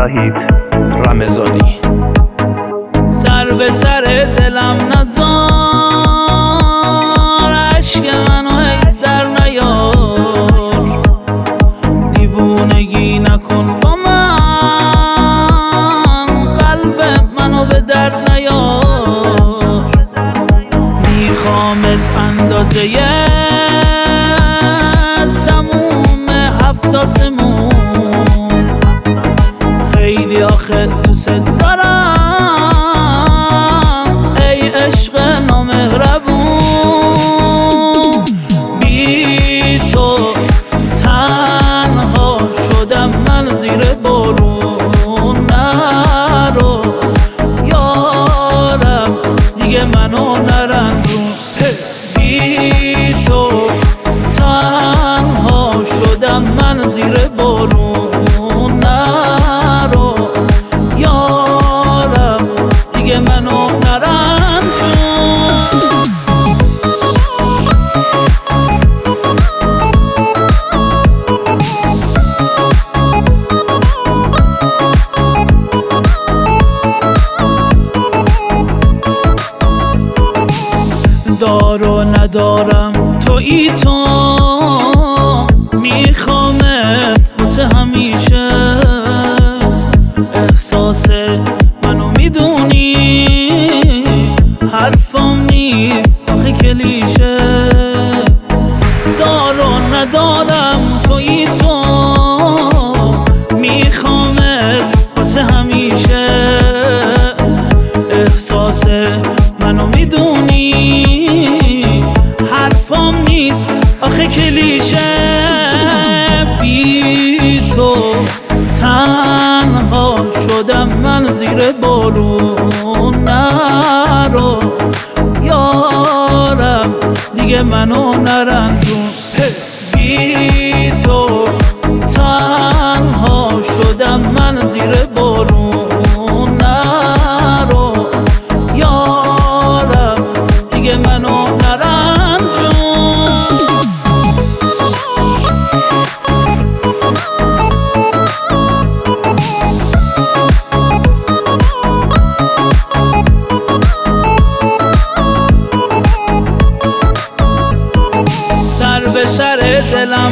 وحید رمضانی. سر به سر دلم نذار، عشق منو هی در نیار، دیوونگی نکن با من، قلب منو به درد نیار. میخوامت اندازه تموم هفت آسمون، خیلی آخه دوست دارم ای عشق نامهربون. بی تو تنها شدم من زیر بارون، نرو یارم دیگه منو نرنجون. بی تو تنها شدم من زیر بارون، نرو یارم دیگه منو نرنجون. دارو ندارم تویی تو، میخوامت واسه همیشه، احساس منو میدونی، حرفم نیست آخه کلیشه. دارو ندارم تویی تو، میخوامت واسه همیشه، احساس منو میدونی، حرفم نیست آخه کلیشه. بی تو تنها شدم من زیر بارون، نرو یارم دیگه منو نرنجون. بی تو تنها شدم من زیر بارون، نرو یارم دیگه منو نرنجون. سر به سر دلم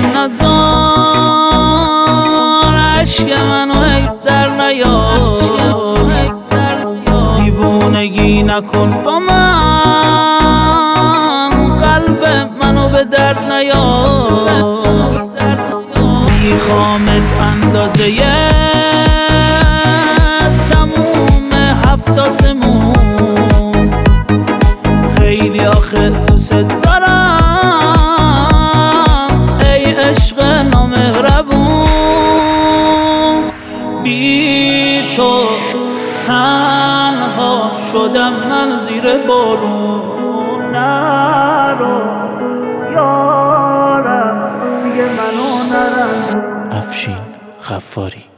نذار، عشق منو هی در نیار، دیوونگی نکن با من، قلب منو به درد نیار. میخوامت اندازه تموم هفت آسمون، خیلی آخه دوست دارم ای عشق نامهربون. بی تو تنها شدم من زیر بارون، نرو یارم دیگه منو نرنجون. افشین غفاری.